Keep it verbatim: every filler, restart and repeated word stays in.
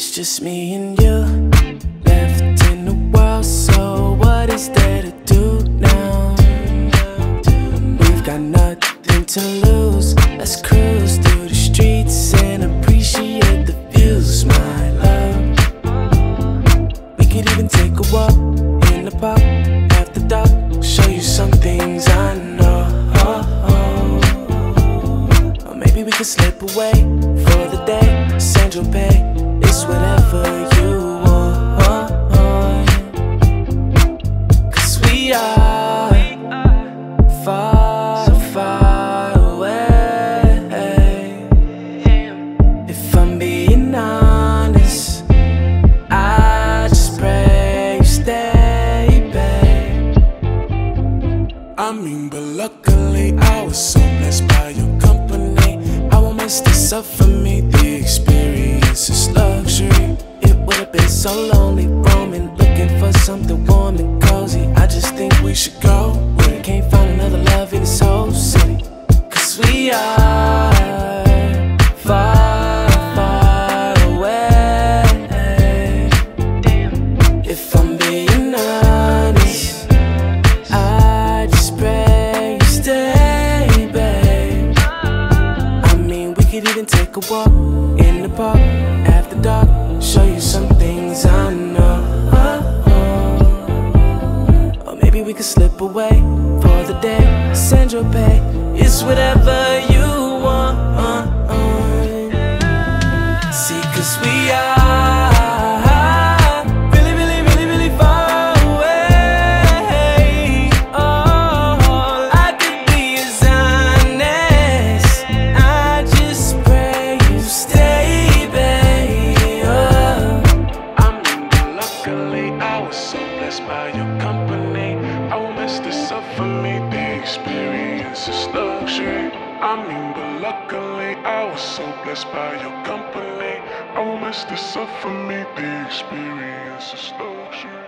It's just me and you left in the world, so what is there to do now? We've got nothing to lose. Let's cruise through the streets and appreciate the views, my love. We could even take a walk in the park after dark, show you some things I know. Or maybe we could slip away for the day. Sandra Pay, it's whatever you want. Cause we are far, far away. If I'm being honest, I just pray you stay, babe. I mean, but luckily I was so blessed by your company. I won't mess this up for me. The experience is luxury. It would have been so lonely roaming, looking for something warm and cozy. I just think we should go where we can't find another love in this whole city. Cause we are far, far away. If I'm being honest, I just pray you stay, babe. I mean, we could even take a walk in the park after dark, show you some things I know. Or maybe we could slip away for the day. Sandra Pay, it's whatever you want. See, cause we are really, really, really, really far away. Oh, I could be as honest. I just pray you stay, babe. Oh. I mean, but luckily I was so blessed by your company. I won't mess this up for me. The experience is luxury. I mean, but luckily I was so blessed by your company. I won't mess this up for me. The experience is luxury.